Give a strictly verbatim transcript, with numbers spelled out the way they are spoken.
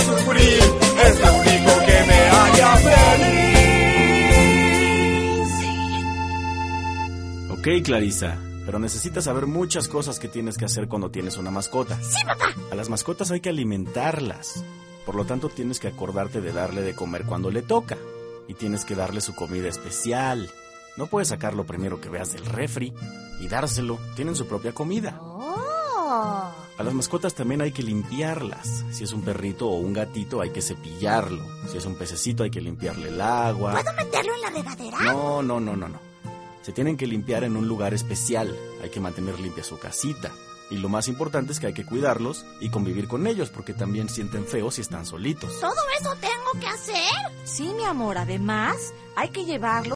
sufrir, es lo único que me haría feliz. Ok, Clarisa, pero necesitas saber muchas cosas que tienes que hacer cuando tienes una mascota. Sí, papá. A las mascotas hay que alimentarlas. Por lo tanto, tienes que acordarte de darle de comer cuando le toca. Y tienes que darle su comida especial. No puedes sacar lo primero que veas del refri y dárselo. Tienen su propia comida. Oh. A las mascotas también hay que limpiarlas. Si es un perrito o un gatito, hay que cepillarlo. Si es un pececito, hay que limpiarle el agua. ¿Puedo meterlo en la regadera? No, no, no, no, no. Se tienen que limpiar en un lugar especial. Hay que mantener limpia su casita. Y lo más importante es que hay que cuidarlos y convivir con ellos, porque también sienten feo si están solitos. ¿Todo eso tengo que hacer? Sí, mi amor, además hay que llevarlo